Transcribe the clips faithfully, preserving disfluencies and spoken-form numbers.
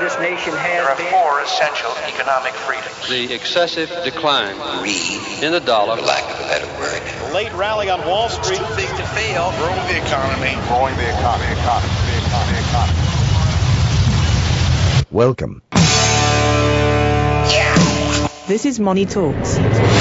this nation has There are been. four essential economic freedoms. The excessive decline Greed, in the dollar. for lack of a better word. The late rally on Wall Street. Too big to fail. Growing the economy. Growing the economy. Economy. The economy. Economy. Welcome. Yeah. This is Money Talks.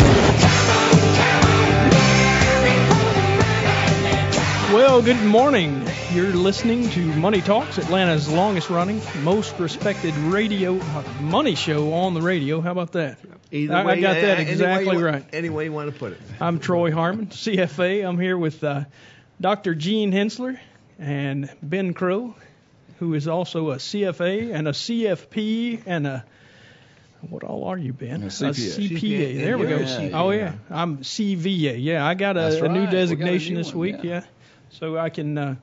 Well, good morning. You're listening to Money Talks, Atlanta's longest running, most respected radio uh, money show on the radio. How about that? Either I, way, I got that uh, exactly any way right. You, any way you want to put it. I'm Troy Harmon, C F A. I'm here with uh, Doctor Gene Hensler and Ben Crow, who is also a C F A and a C F P and a what all are you, Ben? A C P A. A C P A. C P A. There we go. Yeah, oh, yeah. yeah. I'm C V A. Yeah, I got a, That's a new right. designation We got a new this one, week. yeah. Yeah. So I can, uh,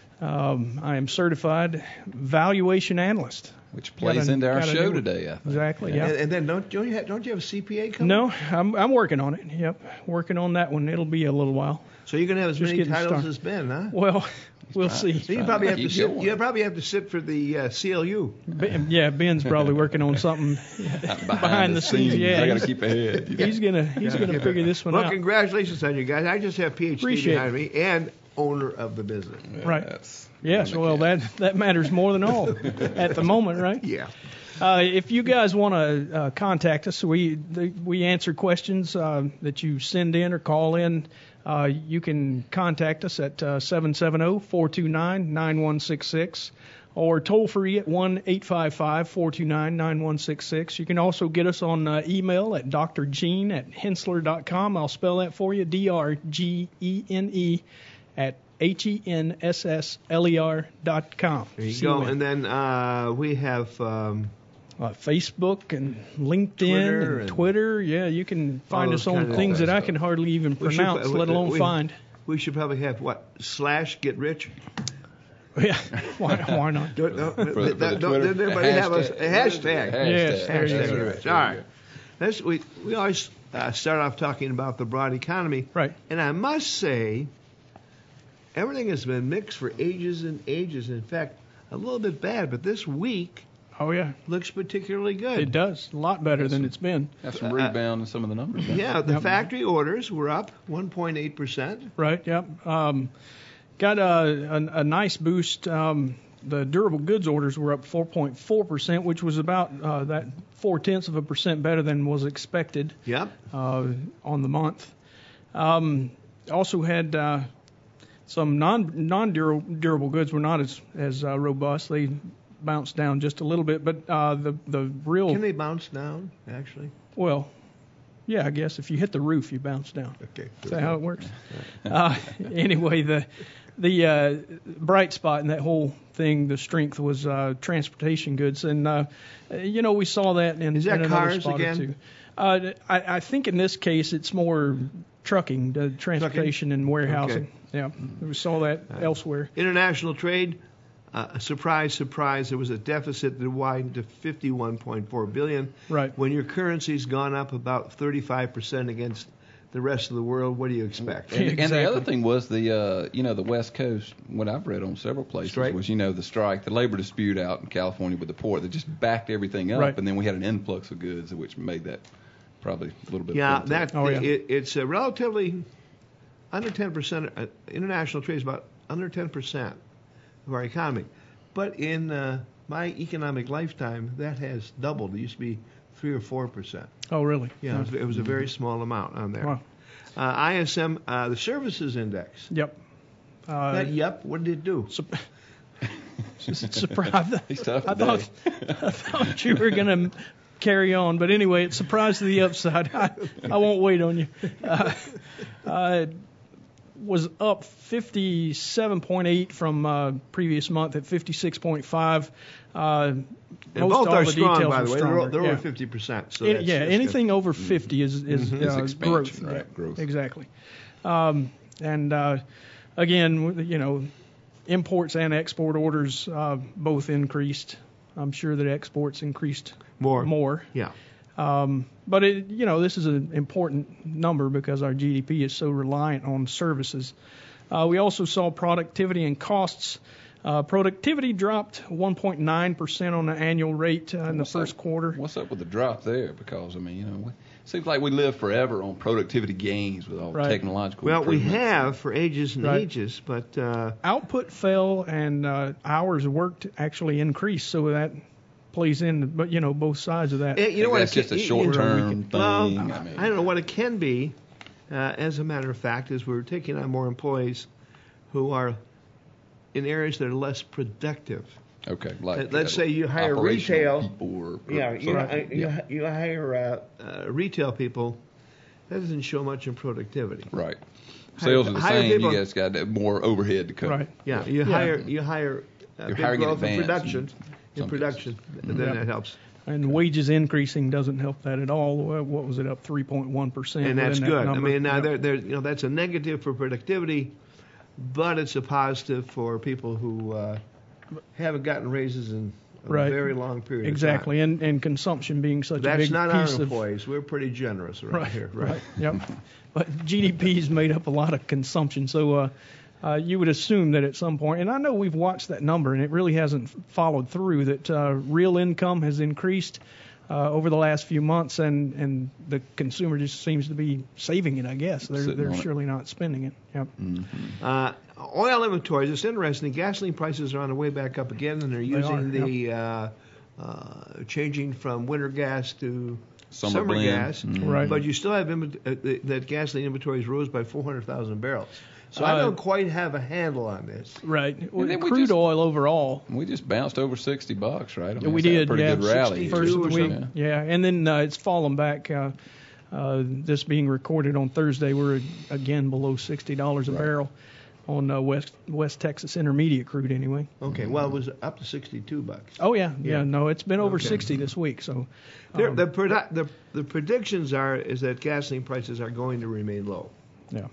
um, I am certified valuation analyst. Which plays Got a- into our got a show new- today, I think. Exactly, yeah. And, and then don't don't you have, don't you have a C P A coming? No, I'm I'm working on it. Yep, working on that one. It'll be a little while. So you're gonna have as Just many getting titles started. as Ben, huh? Well, we'll see. So you probably have to Keep sit. going. You probably have to sit for the uh, C L U. Ben, yeah, Ben's probably working on something Behind, behind the scenes. Yeah, I got he's, to keep ahead. You he's gonna he's gonna figure this one Well, out. congratulations on you guys. I just have P H D Appreciate behind me and owner of the business. Yeah, Right. that's- Yes, well, that that matters more than all at the moment, right? Yeah. Uh, if you guys want to uh, contact us, we the, we answer questions uh, that you send in or call in. Uh, you can contact us at uh, seven seven zero, four two nine, nine one six six or toll free at one eight five five, four two nine, nine one six six. You can also get us on uh, email at drgene at hensler dot com. I'll spell that for you, D R G E N E at H E N S S L E R dot com. There you go. And then uh, we have um, Uh, Facebook and LinkedIn Twitter and and Twitter. Yeah, you can find all us those on kind of things that I stuff. can hardly even we should- pronounce, we- let alone we- find. We should probably have what slash get rich. Yeah, why, why not? Don't, don't, For the- for the don't- Twitter. don't everybody have a, a Hashtag. hashtag? Yes, there you Hashtag go. get rich. All right. Let's, we we always uh, start off talking about the broad economy. Right. And I must say, everything has been mixed for ages and ages. In fact, a little bit bad, but this week Oh, yeah, looks particularly good. it does. A lot better than it's been. Have some rebound in some of the numbers. Yeah, the Yep. factory orders were up one point eight percent. Right, yep. Um, got a, a, a nice boost. Um, the durable goods orders were up four point four percent, which was about uh, that four-tenths of a percent better than was expected. Yep. Uh, on the month. Um, also had uh, some non non durable goods were not as as uh, robust. They bounced down just a little bit, but uh, the the real Can they bounce down, actually? well, yeah, I guess if you hit the roof, you bounce down. Okay. Is that how it works? Uh, anyway, the the uh, bright spot in that whole thing, the strength was uh, transportation goods, and uh, you know we saw that in, Is that in another cars spot again? or two. Uh, I, I think in this case it's more trucking, the transportation and warehousing. Okay. Yeah, we saw that elsewhere. International trade, uh, surprise, surprise, there was a deficit that widened to fifty-one point four billion dollars. Right. When your currency's gone up about thirty-five percent against the rest of the world, what do you expect? And, and the Exactly. other thing was the, uh, you know, the West Coast, what I've read on several places Strike? was, you know, the strike, the labor dispute out in California with the port that just backed everything up. Right. And then we had an influx of goods, which made that probably a little bit. Yeah, of that Oh, yeah. It, it's a relatively under ten percent. Uh, international trade is about under ten percent of our economy. But in uh, my economic lifetime, that has doubled. It used to be three or four percent. Oh, really? Yeah, it was, it was a very small amount on there. Wow. Uh, I S M, uh, the services index. Yep. Uh, That, yep. What did it do? Sup- surprised. He's tough I thought I thought you were gonna carry on, but anyway, it surprised to the upside. I, I won't wait on you. Uh, uh, was up fifty-seven point eight from uh, previous month at fifty-six point five. Uh, And most both all are the strong, details by are the way. They're, stronger. they're yeah. over fifty percent. So Any- that's, yeah, that's anything over fifty is is Mhm. uh, It's expansion, growth. right, Yeah, growth. Exactly. Um, and uh, again, you know, imports and export orders uh, both increased. I'm sure that exports increased more. More. Yeah. Um, but it, you know, this is an important number because our G D P is so reliant on services. Uh, we also saw productivity and costs Uh, productivity dropped one point nine percent on the annual rate uh, in the What's first up, quarter. What's up with the drop there? Because I mean, you know, we, it seems like we live forever on productivity gains with all Right. technological. Well, we improvements. have for ages and Right. ages, but uh, Output fell and uh, hours worked actually increased, so that plays in, but you know, both sides of that. eh, you know what? that's it just a can- you- short-term you- thing. Well, I mean, I don't know what it can be. Uh, as a matter of fact, is we're taking on more employees who are in areas that are less productive. Okay, like Let's uh, say you hire operational retail. people or, or Yeah, you, something. hi- you, yeah. hi- you hire uh, uh, retail people. That doesn't show much in productivity. Right. Sales are the hire same. people- You guys got more overhead to cover. Right. Yeah, you Yeah. hire you hire uh, You're big hiring in growth in advance production. in In some production, then Yeah. that helps, And wages increasing doesn't help that at all. Uh, What was it, up three point one percent? and that's within good. that I number. mean, now Yep. there, there, you know, that's a negative for productivity, but it's a positive for people who uh, haven't gotten raises in a Right. very long period Exactly, of time. and, and consumption being such a That's big not our piece of employees. We're pretty generous around right here, right, right? yep. But G D P's made up a lot of consumption, so uh, uh, you would assume that at some point, and I know we've watched that number, and it really hasn't followed through. That uh, real income has increased uh, over the last few months, and, and the consumer just seems to be saving it. I guess they're Sitting they're on it. surely not spending it. Yep. Uh, oil inventories. It's interesting. Gasoline prices are on the way back up again, and they're using are, the uh, uh, changing from winter gas to Summer blend. gas. Mhm. Right. But you still have inven- uh, the- that gasoline inventories rose by four hundred thousand barrels. So I Uh, don't quite have a handle on this. Right. Well, then we crude just- oil overall. We just bounced over sixty bucks, right? I mean, we that's a did, pretty yeah. good rally. First of the or week, something. yeah, and then uh, it's fallen back. Uh, uh, this being recorded on Thursday, we're again below sixty dollars a Right. barrel on uh, West West Texas Intermediate crude, anyway. Okay, well, it was up to sixty-two bucks. Oh yeah, yeah. Yeah. No, it's been over Okay. sixty this week. So There- um, the, produ- the the predictions are is that gasoline prices are going to remain low. yeah.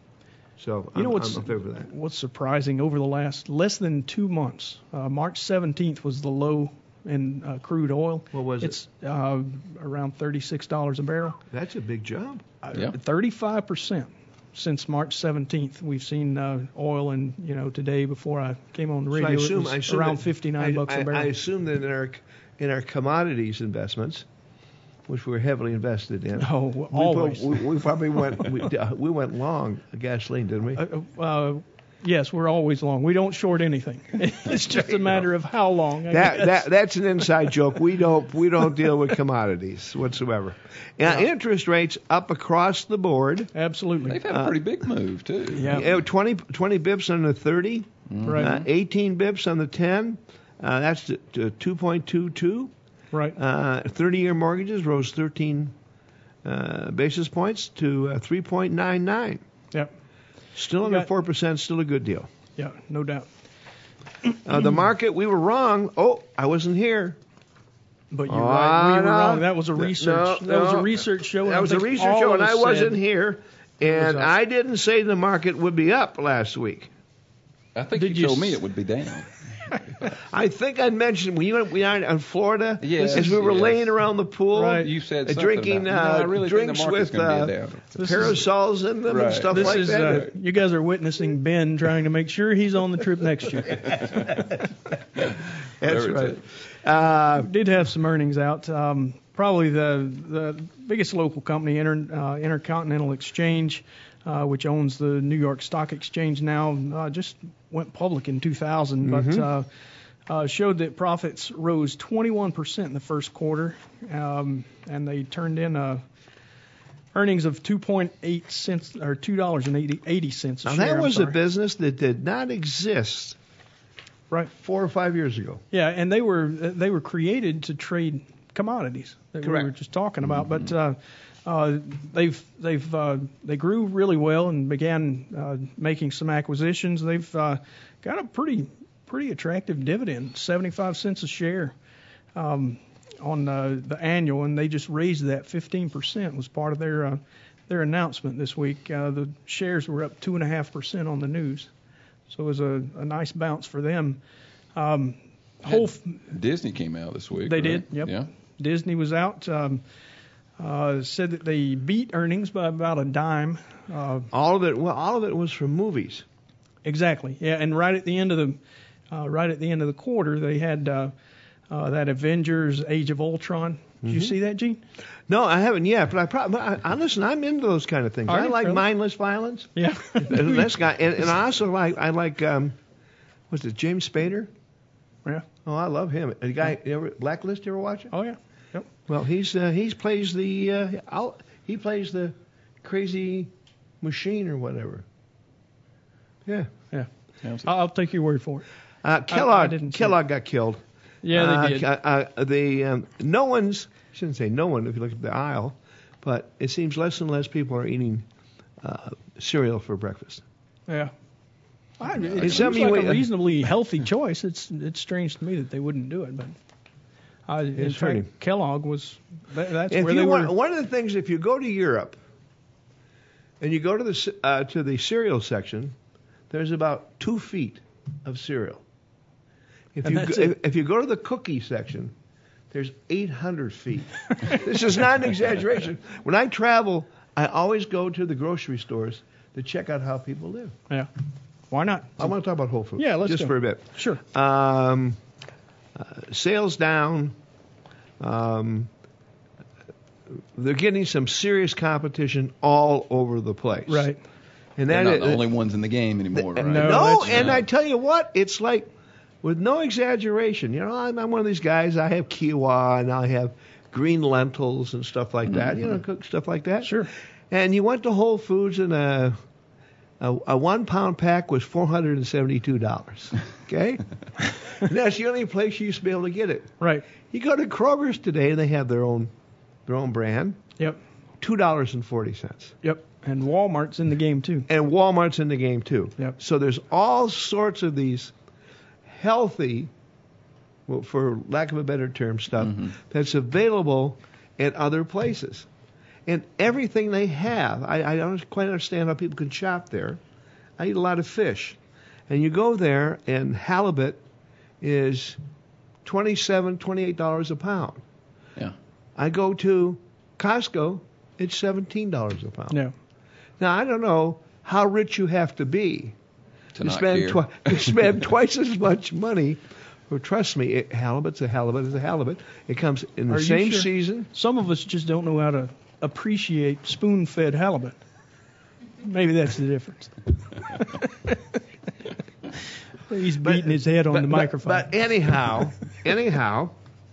So You know I'm, what's I'm in favor of that. what's surprising over the last less than two months? Uh, March seventeenth was the low in uh, crude oil. What was it? it's uh, around thirty-six dollars a barrel. That's a big jump. Yeah. thirty-five percent since March seventeenth. We've seen uh, oil, and you know today before I came on the So radio, I assume, it was I assume around that- fifty-nine I, bucks I, a barrel. I assume that in our in our commodities investments, which we're heavily invested in, oh, we, always. prob- we, we probably went we, uh, we went long gasoline, didn't we? Uh, uh, yes, we're always long. We don't short anything. It's just a matter of how long. I That, guess. that that's an inside joke. We don't we don't deal with commodities whatsoever. Now, Yeah. interest rates up across the board. Absolutely. They've had a pretty big move too. Uh, Yeah. Yeah, twenty, twenty bips on the thirty, Right. uh, eighteen bips on the ten. Uh, that's to, to two point two two. Right. Uh, thirty-year mortgages rose thirteen uh, basis points to uh, three point nine nine. Yep. Still You under got- four percent, still a good deal. Yeah. No doubt. Uh, the market, we were wrong. Oh, I wasn't here. But you're Oh, right. We were no. wrong. That was a No, research. no, that was a no. research show. and I That was a think research all show, of and I us wasn't said- here. was And up. I didn't say the market would be up last week. I think Did you you told me s- it would be down. I think I mentioned when you went we are in Florida, Yes, as we were yes. laying around the pool, Right. You said uh, something drinking about, uh, "No, I really drinks think the market's with gonna uh, be down." This is- parasols in them Right. and stuff This like is that. uh, you guys are witnessing Ben trying to make sure he's on the trip next year. That's Whatever right. it Uh, Did have some earnings out. Um, probably the the biggest local company, Inter, uh, Intercontinental Exchange, uh, which owns the New York Stock Exchange now, uh, just went public in two thousand, but uh, uh, showed that profits rose twenty-one percent in the first quarter, um, and they turned in uh, earnings of two point eight cents or two dollars and eighty eighty cents a now share. that I'm was a sorry. business that did not exist Right. four or five years ago. Yeah, and they were they were created to trade commodities that Correct. we were just talking about. But uh, uh, they've they've uh, they grew really well and began uh, making some acquisitions. They've uh, got a pretty pretty attractive dividend, seventy-five cents a share um, on uh, the annual, and they just raised that fifteen percent. Was part of their uh, their announcement this week. Uh, the shares were up two and a half percent on the news. So it was a, a nice bounce for them. Um, whole f- Disney came out this week. they right? did. Yep. Yeah. Disney was out. Um, uh, said that they beat earnings by about a dime. Uh, All of it, well, all of it was from movies. exactly. Yeah. And right at the end of the uh, right at the end of the quarter, they had uh, uh, that Avengers Age of Ultron. Did Mm-hmm. you see that, Gene? No, I haven't yet, but I probably, I, I listen. I'm into those kind of things. Are I you like really? mindless violence. Yeah. And this guy, and, and I also like, I like, um, what's it, James Spader? Yeah. Oh, I love him. The guy, you ever, Blacklist, you ever watch it? Oh, yeah. Yep. Well, he's uh, he plays the uh, I'll, he plays the crazy machine or whatever. Yeah. Yeah. Sounds I'll, I'll take your word for it. Uh, Kellogg didn't see Kellogg got killed. Yeah, Uh, they did. Uh, uh, the um, no one's I shouldn't say no one if you look at the aisle, but it seems less and less people are eating uh, cereal for breakfast. Yeah. I, it It's seems something like we- a reasonably healthy choice. It's it's strange to me that they wouldn't do it, but uh, in It's fact, funny. Kellogg was that, that's If where you they want, were. one of the things, if you go to Europe and you go to the c- uh, to the cereal section, there's about two feet of cereal. If And you that's go, it. if, if you go to the cookie section, there's eight hundred feet. This is not an exaggeration. When I travel, I always go to the grocery stores to check out how people live. Yeah. Why not? I want to talk about Whole Foods. Yeah, let's just go. for a bit. Sure. Um, uh, sales down. Um, they're getting some serious competition all over the place. Right. And They're that not is, the only ones in the game anymore, right? no. no, that's and right. I tell you what, it's like, with no exaggeration, you know, I'm, I'm one of these guys. I have quinoa and I have green lentils and stuff like that. You know, cook stuff like that. Sure. And you went to Whole Foods and a a, a one pound pack was four hundred and seventy two dollars. Okay, and that's the only place you used to be able to get it. Right. You go to Kroger's today, and they have their own their own brand, Yep. two dollars and forty cents. Yep. And Walmart's in the game too. And Walmart's in the game too. Yep. So there's all sorts of these healthy, well, for lack of a better term, stuff that's available at other places. And everything they have, I, I don't quite understand how people can shop there. I eat a lot of fish. And you go there, and halibut is twenty-seven dollars, twenty-eight dollars a pound. Yeah. I go to Costco, it's seventeen dollars a pound. Yeah. Now, I don't know how rich you have to be To to not spend, care. twi- to spend twice as much money. Well, trust me, it, halibut's a halibut is a halibut. It comes in the Are you same sure? season. Some of us just don't know how to appreciate spoon-fed halibut. Maybe that's the difference. He's beating his head on but, the but- microphone. But anyhow, anyhow,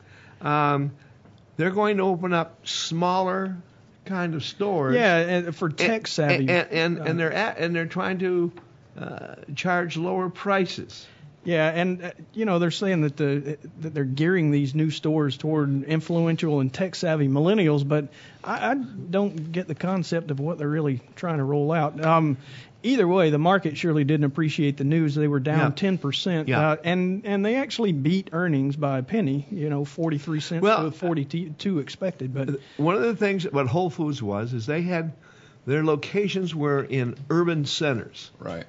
um, they're going to open up smaller kind of stores. yeah, and for tech savvy. and and, and, uh, and they're at, and they're trying to uh, charge lower prices. Yeah, and uh, you know they're saying that the that they're gearing these new stores toward influential and tech-savvy millennials, but I, I don't get the concept of what they're really trying to roll out. Um, either way, the market surely didn't appreciate the news. They were down Yeah. ten percent, Yeah. uh, and and they actually beat earnings by a penny. You know, forty-three cents Well, to forty-two expected. But One of the things about Whole Foods was is they had their locations were in urban centers, Right.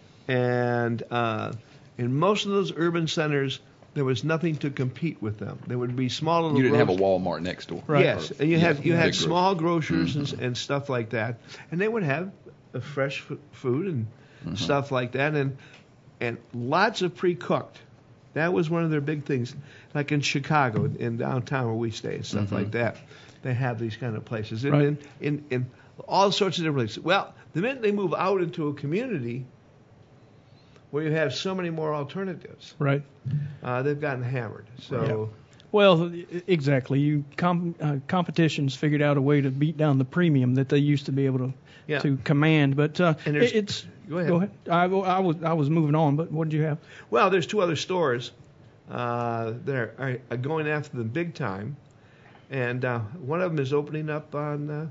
and uh, in most of those urban centers there was nothing to compete with them. There would be small little. You didn't have a grocery- Walmart next door. Right. Yes, and you Yeah, had you had big small grocers Mm-hmm. and, and stuff like that, and they would have uh, fresh f- food and Mm-hmm. stuff like that, and and lots of pre-cooked. That was one of their big things, like in Chicago, in downtown where we stay, and stuff Mm-hmm. like that. They have these kind of places, and Right. in, in in all sorts of different places. Well, the minute they move out into a community where you have so many more alternatives, right. uh, they've gotten hammered. So. Well, exactly. You com- uh, competitions figured out a way to beat down the premium that they used to be able to Yeah. to command. But uh, And there's- it- it's Go ahead. Go ahead. I, I was I was moving on, but what did you have? Well, there's two other stores uh, that are, are going after them big time, and uh, one of them is opening up on uh,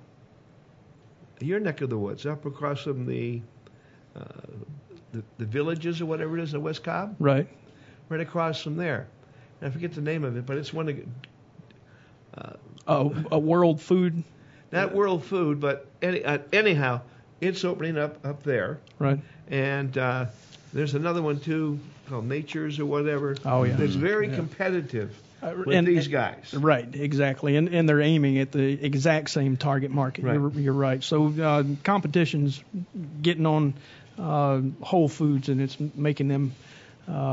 your neck of the woods, up across from the, uh, the the villages or whatever it is in West Cobb, Right. right across from there. And I forget the name of it, but it's one of uh, Oh, a world food. not World Food, but any, uh, anyhow, it's opening up up there. Right. And uh, there's another one too called Nature's or whatever. Oh, yeah. That's very Yeah. competitive Uh, with and- these guys. Right, exactly, and and they're aiming at the exact same target market. Right. You're, you're right. So uh, competition's getting on uh, Whole Foods, and it's making them uh,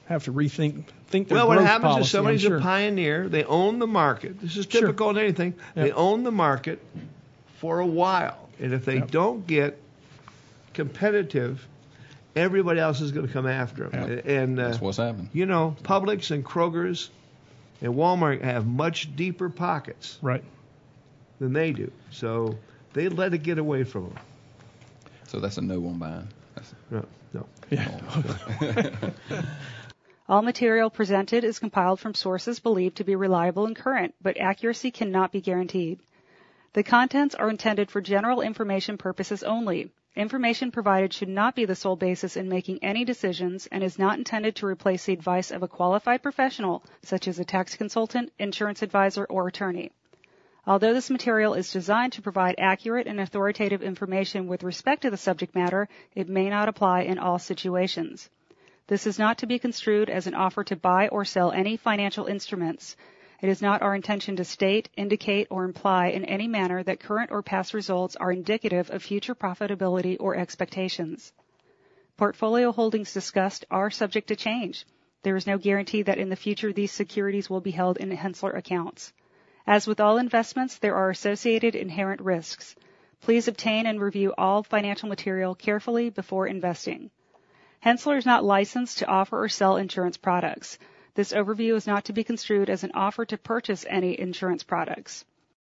have to rethink think their Well, what growth happens policy, is somebody's I'm sure. a pioneer. They own the market. This is Sure. typical in anything. Yep. They own the market for a while. And if they Yep. don't get competitive, everybody else is going to come after them. Yep. And uh, That's what's happening. you know, Publix and Kroger's and Walmart have much deeper pockets Right. than they do. So they let it get away from them. So that's a no on buying. That's, No, no. Yeah. All material presented is compiled from sources believed to be reliable and current, but accuracy cannot be guaranteed. The contents are intended for general information purposes only. Information provided should not be the sole basis in making any decisions and is not intended to replace the advice of a qualified professional, such as a tax consultant, insurance advisor, or attorney. Although this material is designed to provide accurate and authoritative information with respect to the subject matter, it may not apply in all situations. This is not to be construed as an offer to buy or sell any financial instruments. It is not our intention to state, indicate, or imply in any manner that current or past results are indicative of future profitability or expectations. Portfolio holdings discussed are subject to change. There is no guarantee that in the future these securities will be held in Hensler accounts. As with all investments, there are associated inherent risks. Please obtain and review all financial material carefully before investing. Hensler is not licensed to offer or sell insurance products. This overview is not to be construed as an offer to purchase any insurance products.